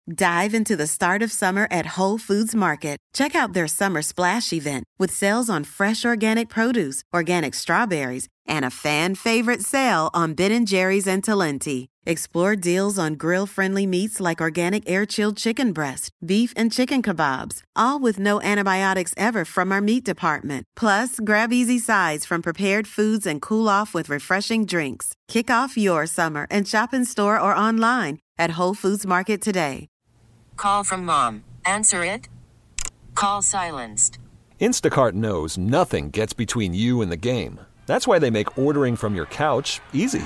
Dive into the start of summer at Whole Foods Market. Check out their Summer Splash event with sales on fresh organic produce, organic strawberries, and a fan-favorite sale on Ben & Jerry's and Talenti. Explore deals on grill-friendly meats like organic air-chilled chicken breast, beef and chicken kebabs, all with no antibiotics ever from our meat department. Plus, grab easy sides from prepared foods and cool off with refreshing drinks. Kick off your summer and shop in store or online at Whole Foods Market today. Call from mom. Answer it. Call silenced. Instacart knows nothing gets between you and the game. That's why they make ordering from your couch easy.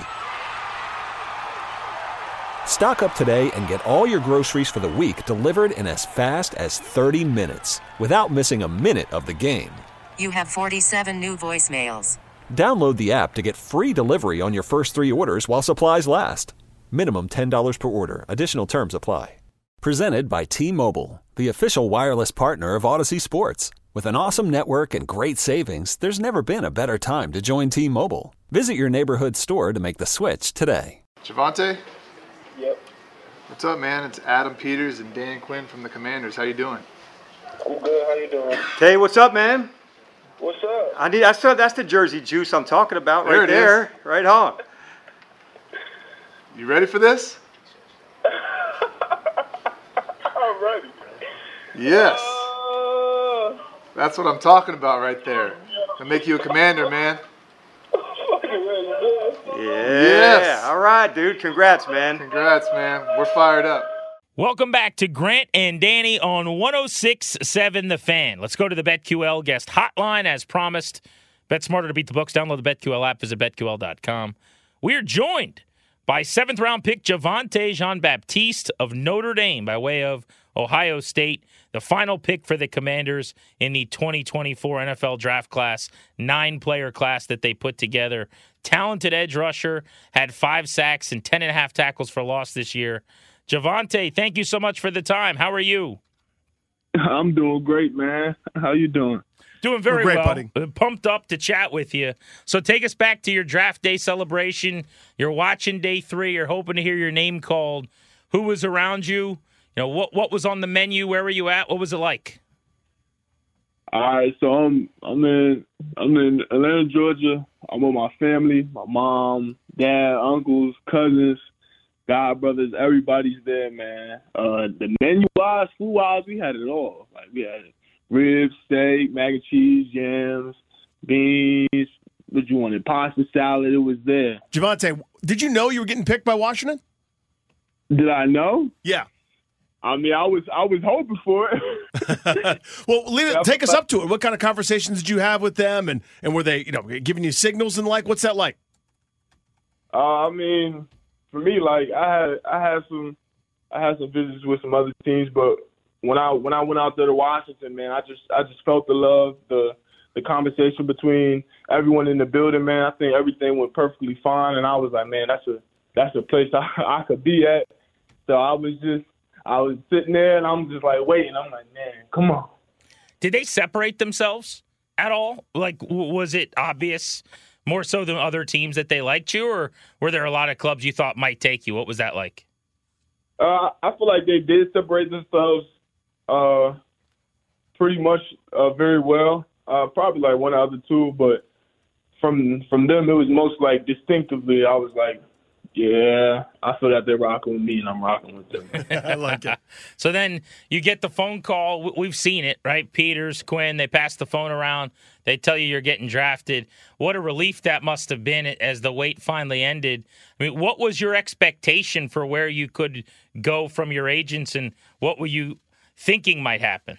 Stock up today and get all your groceries for the week delivered in as fast as 30 minutes without missing a minute of the game. You have 47 new voicemails. Download the app to get free delivery on your first 3 orders while supplies last. Minimum $10 per order. Additional terms apply. Presented by T-Mobile, the official wireless partner of Odyssey Sports. With an awesome network and great savings, there's never been a better time to join T-Mobile. Visit your neighborhood store to make the switch today. Javante? Yep. What's up, man? It's Adam Peters and Dan Quinn from the Commanders. How you doing? I'm good. How you doing? Hey, what's up, man? What's up? That's the Jersey juice I'm talking about There right it there. is. Right on. You ready for this? I'm ready. Yes. That's what I'm talking about right there. I'll make you a Commander, man. Fucking ready, man. Yeah. Yes. All right, dude. Congrats, man. Congrats, man. We're fired up. Welcome back to Grant and Danny on 106.7 The Fan. Let's go to the BetQL guest hotline as promised. Bet smarter to beat the books. Download the BetQL app. Visit BetQL.com. We are joined by 7th-round pick Javontae Jean-Baptiste of Notre Dame by way of Ohio State, the final pick for the Commanders in the 2024 NFL draft class, 9-player class that they put together. Talented edge rusher, had 5 sacks and 10.5 tackles for loss this year. Javontae, thank you so much for the time. How are you? I'm doing great, man. How you doing? Doing very great, well. buddy. Pumped up to chat with you. So take us back to your draft day celebration. You're watching day 3. You're hoping to hear your name called. Who was around you? You know, what was on the menu? Where were you at? What was it like? All right, so I'm in Atlanta, Georgia. I'm with my family, my mom, dad, uncles, cousins, god brothers. Everybody's there, man. The menu-wise, food-wise, we had it all. Like we had ribs, steak, mac and cheese, yams, beans. What you wanted? Pasta salad. It was there. Javontae, did you know you were getting picked by Washington? Did I know? Yeah. I mean, I was hoping for it. Well, take us up to it. What kind of conversations did you have with them, and were they, giving you signals and like? What's that like? I mean, for me, like I had some visits with some other teams, but when I went out there to Washington, man, I just felt the love, the conversation between everyone in the building, man. I think everything went perfectly fine, and I was like, man, that's a place I could be at. So I was sitting there, and I'm just like waiting. I'm like, man, come on. Did they separate themselves at all? Like, was it obvious more so than other teams that they liked you, or were there a lot of clubs you thought might take you? What was that like? I feel like they did separate themselves pretty much very well. Probably like one out of the two, but from them, it was most like distinctively, I was like, yeah, I feel that they're rocking with me and I'm rocking with them. I like it. So then you get the phone call. We've seen it, right? Peters, Quinn, they pass the phone around. They tell you you're getting drafted. What a relief that must have been as the wait finally ended. I mean, what was your expectation for where you could go from your agents, and what were you thinking might happen?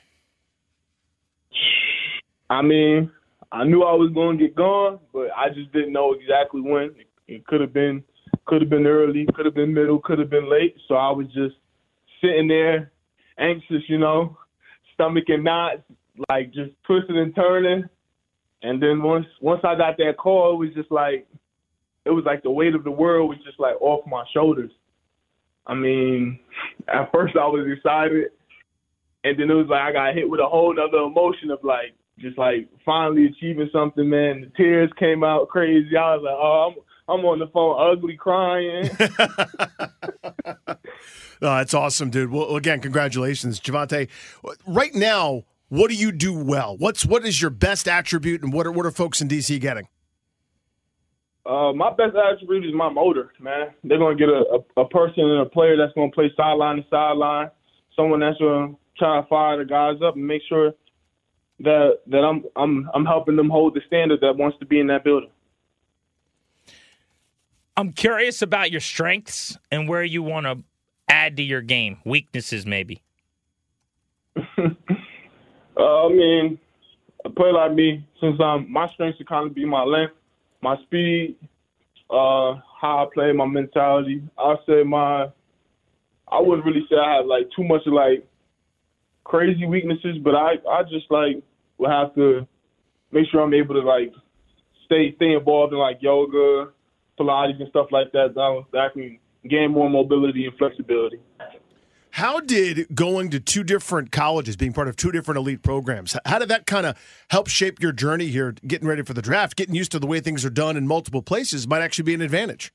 I mean, I knew I was going to get gone, but I just didn't know exactly when. It could have been early, could have been middle, could have been late. So I was just sitting there, anxious, stomach in knots, like just twisting and turning. And then once I got that call, it was like the weight of the world was just like off my shoulders. I mean, at first I was excited, and then it was like I got hit with a whole nother emotion of like just like finally achieving something, man. The tears came out crazy. I was like, oh, I'm on the phone ugly crying. That's awesome, dude. Well, again, congratulations, Javonte. Right now, what do you do well? What is your best attribute, and what are folks in DC getting? My best attribute is my motor, man. They're going to get a person and a player that's going to play sideline to sideline, someone that's going to try to fire the guys up and make sure that I'm helping them hold the standard that wants to be in that building. I'm curious about your strengths and where you want to add to your game. Weaknesses, maybe. I mean, a player like me, since my strengths would kind of be my length, my speed, how I play, my mentality. I wouldn't really say I have like too much of like crazy weaknesses, but I just like will have to make sure I'm able to like stay involved in like yoga, Pilates and stuff like that. That I can gain more mobility and flexibility. How did going to two different colleges, being part of two different elite programs, how did that kind of help shape your journey here, getting ready for the draft, getting used to the way things are done in multiple places might actually be an advantage?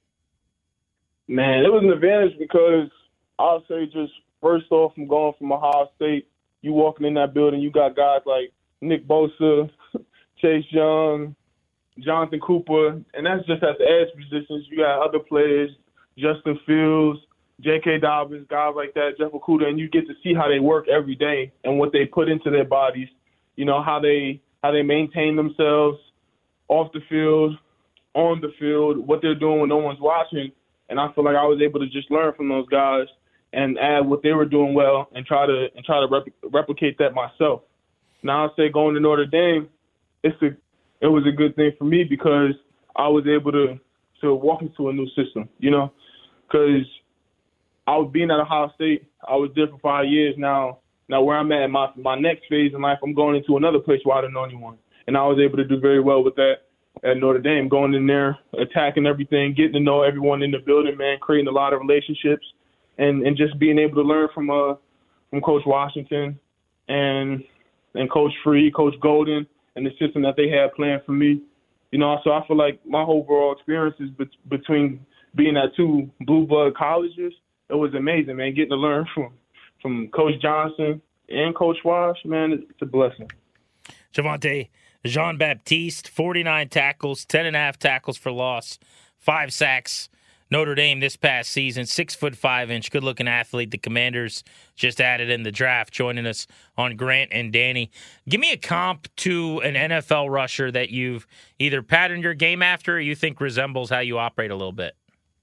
Man, it was an advantage because I'll say just first off, from going from Ohio State, you walking in that building, you got guys like Nick Bosa, Chase Young, Jonathan Cooper, and that's just at the edge positions. You got other players, Justin Fields, J.K. Dobbins, guys like that, Jeff Okudah, and you get to see how they work every day and what they put into their bodies, you know, how they maintain themselves off the field, on the field, what they're doing when no one's watching. And I feel like I was able to just learn from those guys and add what they were doing well and try to replicate that myself. Now I'll say going to Notre Dame, it was a good thing for me because I was able to walk into a new system, you know, because I was being at Ohio State. I was there for 5 years now. Now where I'm at in my next phase in life, I'm going into another place where I don't know anyone. And I was able to do very well with that at Notre Dame, going in there, attacking everything, getting to know everyone in the building, man, creating a lot of relationships, and just being able to learn from Coach Washington and Coach Free, Coach Golden, and the system that they had planned for me. You know, so I feel like my overall experiences between being at two blue blood colleges, it was amazing, man. Getting to learn from Coach Johnson and Coach Wash, man, it's a blessing. Javonte Jean-Baptiste, 49 tackles, 10.5 tackles for loss, 5 sacks. Notre Dame this past season, 6'5", good-looking athlete. The Commanders just added in the draft, joining us on Grant and Danny. Give me a comp to an NFL rusher that you've either patterned your game after or you think resembles how you operate a little bit.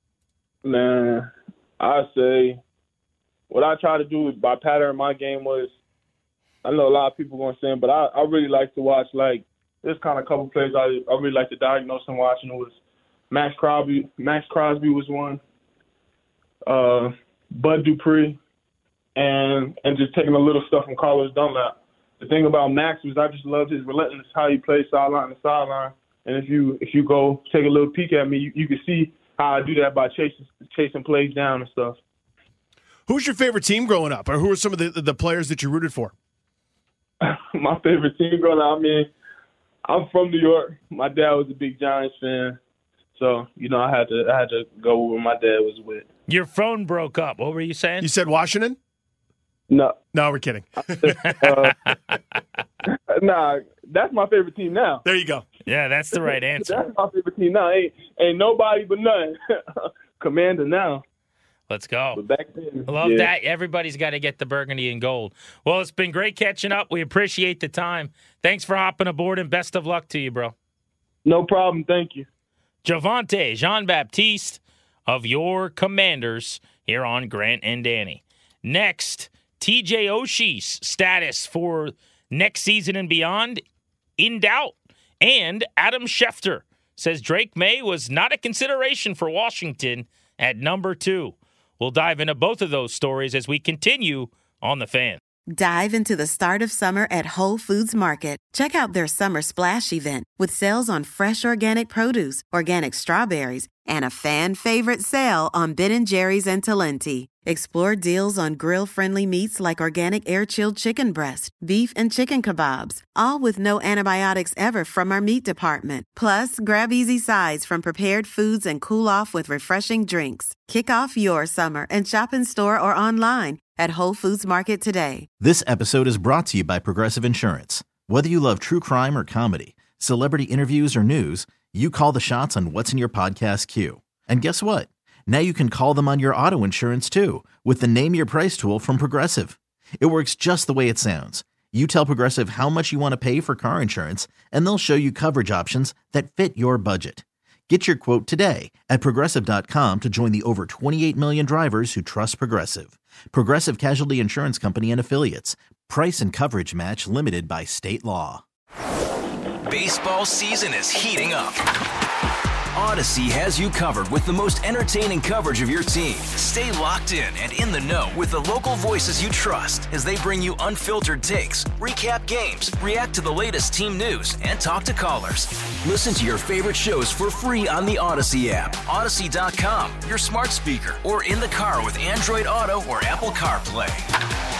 Man, I say what I try to do by pattern my game was, I know a lot of people going to say, but I really like to watch, like, there's kind of a couple plays I really like to diagnose and watch, and it was Max Crosby was one, Bud Dupree, and just taking a little stuff from Carlos Dunlap. The thing about Max was I just loved his relentless, how he plays sideline to sideline. And if you go take a little peek at me, you can see how I do that by chasing plays down and stuff. Who's your favorite team growing up, or who are some of the players that you rooted for? My favorite team growing up, I mean, I'm from New York. My dad was a big Giants fan. So, you know, I had to go where my dad was with. Your phone broke up. What were you saying? You said Washington? No. No, we're kidding. Nah, that's my favorite team now. There you go. Yeah, that's the right answer. That's my favorite team now. Ain't nobody but none. Commander now. Let's go. But back then, I love that. Everybody's got to get the burgundy and gold. Well, it's been great catching up. We appreciate the time. Thanks for hopping aboard, and best of luck to you, bro. No problem. Thank you. Javonte Jean-Baptiste of your Commanders here on Grant and Danny. Next, TJ Oshie's status for next season and beyond in doubt. And Adam Schefter says Drake May was not a consideration for Washington at number 2. We'll dive into both of those stories as we continue on The Fan. Dive into the start of summer at Whole Foods Market. Check out their Summer Splash event with sales on fresh organic produce, organic strawberries, and a fan-favorite sale on Ben & Jerry's and Talenti. Explore deals on grill-friendly meats like organic air-chilled chicken breast, beef and chicken kebabs, all with no antibiotics ever from our meat department. Plus, grab easy sides from prepared foods and cool off with refreshing drinks. Kick off your summer and shop in store or online at Whole Foods Market today. This episode is brought to you by Progressive Insurance. Whether you love true crime or comedy, celebrity interviews or news, you call the shots on what's in your podcast queue. And guess what? Now you can call them on your auto insurance too with the Name Your Price tool from Progressive. It works just the way it sounds. You tell Progressive how much you want to pay for car insurance, and they'll show you coverage options that fit your budget. Get your quote today at Progressive.com to join the over 28 million drivers who trust Progressive. Progressive Casualty Insurance Company and Affiliates. Price and coverage match limited by state law. Baseball season is heating up. Odyssey has you covered with the most entertaining coverage of your team. Stay locked in and in the know with the local voices you trust as they bring you unfiltered takes, recap games, react to the latest team news, and talk to callers. Listen to your favorite shows for free on the Odyssey app, Odyssey.com, your smart speaker, or in the car with Android Auto or Apple CarPlay.